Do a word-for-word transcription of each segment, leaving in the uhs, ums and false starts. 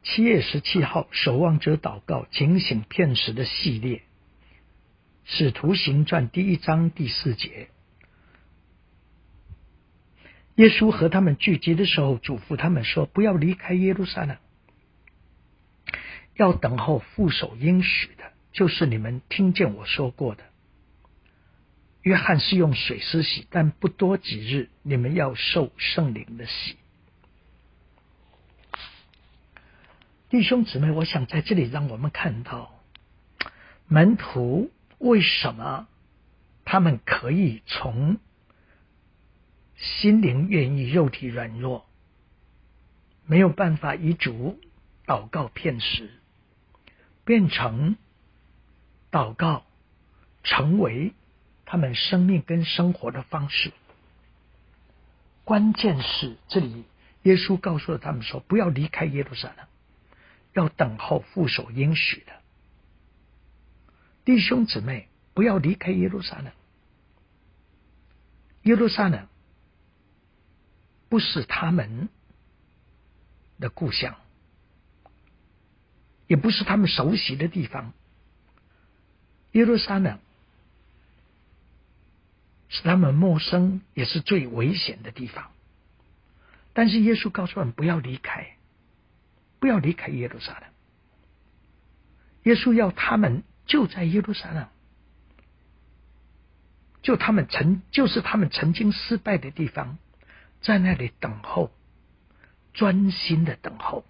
七月十七号守望者祷告警醒片时的系列，使徒行传第一章第四节。耶稣和他们聚集的时候，嘱咐他们说，不要离开耶路撒冷，要等候父所应许的，就是你们听见我说过的。约翰是用水施洗，但不多几日，你们要受圣灵的洗。弟兄姊妹，我想在这里让我们看到门徒为什么他们可以从心灵愿意，肉体软弱，没有办法以主祷告片时，变成祷告成为他们生命跟生活的方式。关键是这里耶稣告诉了他们说，不要离开耶路撒冷，要等候父所应许的。弟兄姊妹，不要离开耶路撒冷。耶路撒冷不是他们的故乡，也不是他们熟悉的地方。耶路撒冷是他们陌生，也是最危险的地方。但是耶稣告诉他们不要离开，不要离开耶路撒冷。耶稣要他们就在耶路撒冷，就他们曾就是他们曾经失败的地方，在那里等候，专心的等候。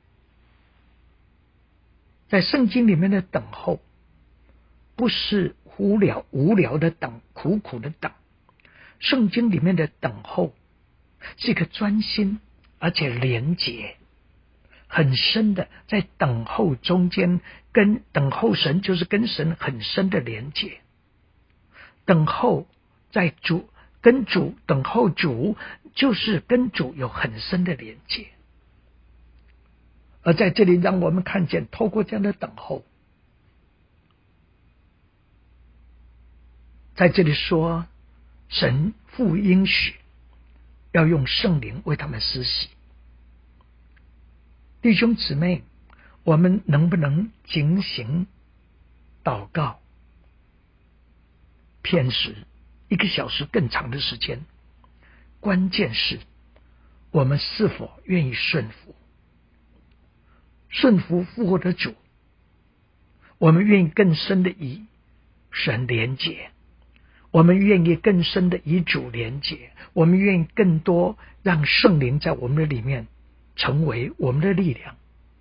在圣经里面的等候，不是无聊无聊的等，苦苦的等。圣经里面的等候是一个专心而且连结很深的，在等候中间跟等候神就是跟神很深的连结。等候在主跟主等候主，就是跟主有很深的连结。而在这里让我们看见，透过这样的等候，在这里说神父应许要用圣灵为他们施洗。弟兄姊妹，我们能不能警醒祷告片时一个小时更长的时间？关键是我们是否愿意顺服，顺服复活的主。我们愿意更深的与神连结，我们愿意更深的与主连结，我们愿意更多让圣灵在我们的里面成为我们的力量。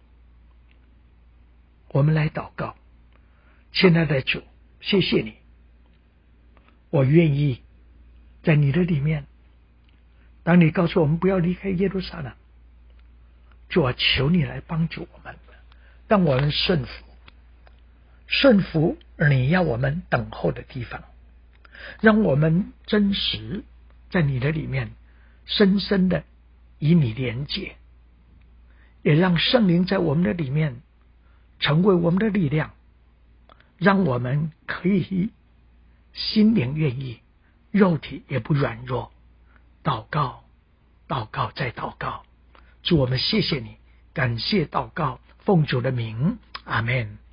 我们来祷告。亲爱的主，谢谢你，我愿意在你的里面。当你告诉我们不要离开耶路撒冷，主啊，求你来帮助我们，让我们顺服，顺服你要我们等候的地方，让我们真实在你的里面深深的与你连结，也让圣灵在我们的里面成为我们的力量，让我们可以心灵愿意，肉体也不软弱。祷告，祷告再祷告。主，我们谢谢你，感谢祷告，奉主的名，阿们。